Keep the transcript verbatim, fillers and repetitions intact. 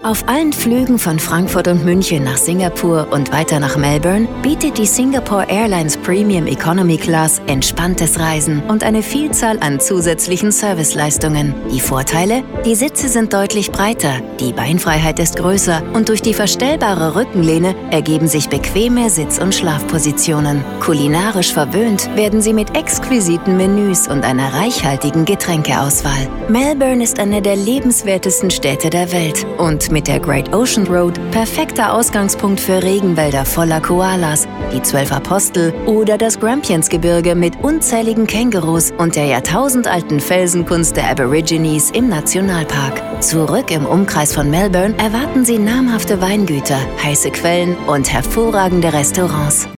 Auf allen Flügen von Frankfurt und München nach Singapur und weiter nach Melbourne bietet die Singapore Airlines Premium Economy Class entspanntes Reisen und eine Vielzahl an zusätzlichen Serviceleistungen. Die Vorteile? Die Sitze sind deutlich breiter, die Beinfreiheit ist größer und durch die verstellbare Rückenlehne ergeben sich bequeme Sitz- und Schlafpositionen. Kulinarisch verwöhnt werden Sie mit exquisiten Menüs und einer reichhaltigen Getränkeauswahl. Melbourne ist eine der lebenswertesten Städte der Welt und mit der Great Ocean Road perfekter Ausgangspunkt für Regenwälder voller Koalas, die Zwölf Apostel oder das Grampians-Gebirge mit unzähligen Kängurus und der jahrtausendalten Felsenkunst der Aborigines im Nationalpark. Zurück im Umkreis von Melbourne erwarten Sie namhafte Weingüter, heiße Quellen und hervorragende Restaurants.